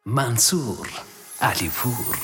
منصور علیپور.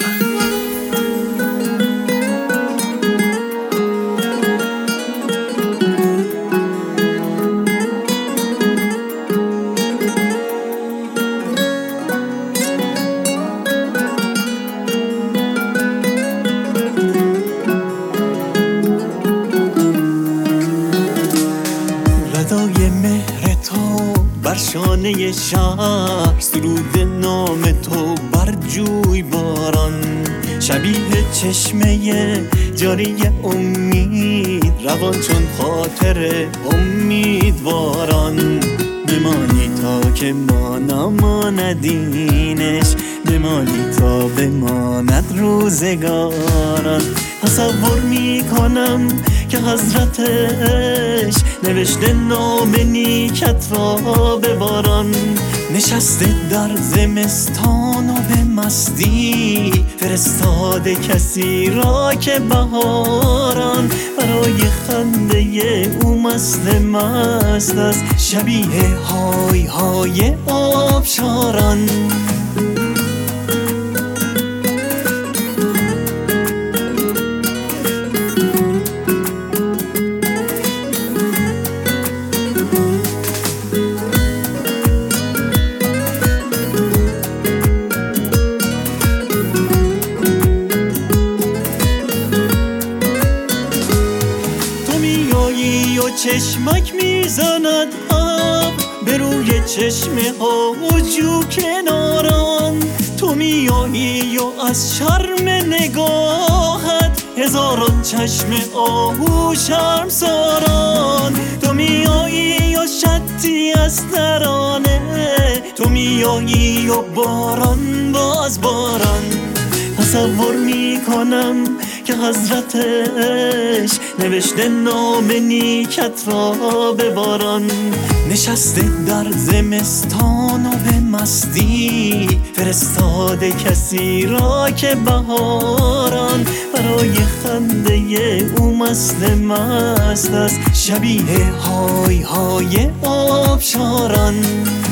ردای مهر تو بر شانه شهر، سرود نام تو بر جوی باران، شبیه چشمه جاری امید، روان چون خاطر امیدواران. بمانی تا که ما نماندینش، بمانی تا بماند روزگاران. تصور میکنم که حضرتش نوشته نام نیکت را به باران، نشسته در زمستان و به مستی فرستاده کسی را که بهاران برای خنده او مست است، شبیه های های آبشاران. و چشمک میزند آب به روی چشمه ها و جو کناران. تو میایی و از شرم نگاهت هزاران چشم آهو شرمساران. تو میایی و شطی از ترانه، تو میایی و باران باز باران. تصور میکنم که حضرتش نوشته نام نیکت را به باران، نشسته در زمستان و به مستی فرستاده کسی را که بهاران برای خنده او مست است، شبیه های های آبشاران.